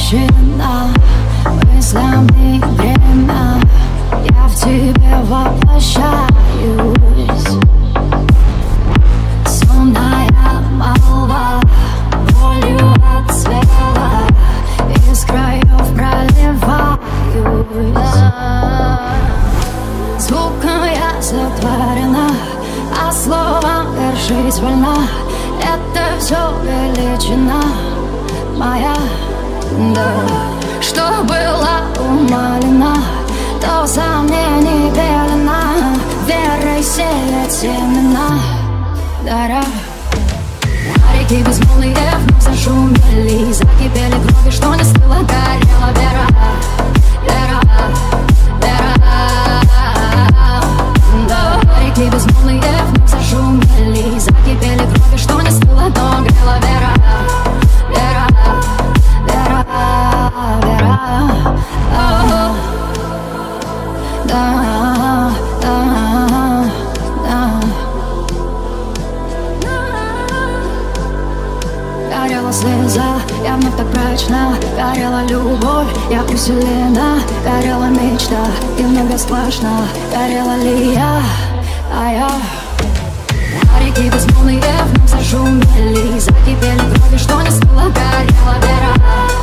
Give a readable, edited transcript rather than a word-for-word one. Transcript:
Прощена мыслями время, я в тебе воплощаюсь. Сонная молва болью отцвела, из краев проливаюсь. Звуком я сотворена, а словом вершись вольна. Это все величина моя, да. Что было умалено, то сомнений пелена, верой сеять семена дара. А реки безмолвные вновь зашумели, закипели крови, что не стыла, горела вера, вера, вера, да. А реки безмолвные вновь зашумели, закипели крови, что не стыла, но грела вера, вера, вера, вера, да, да, да. Горела слеза, я вновь так прочна. Горела любовь, я усилена. Горела мечта, и вновь бесплачна. Горела ли я, а я. А реки безмолвные вновь зашумели, закипели крови, что не стыла, горела вера.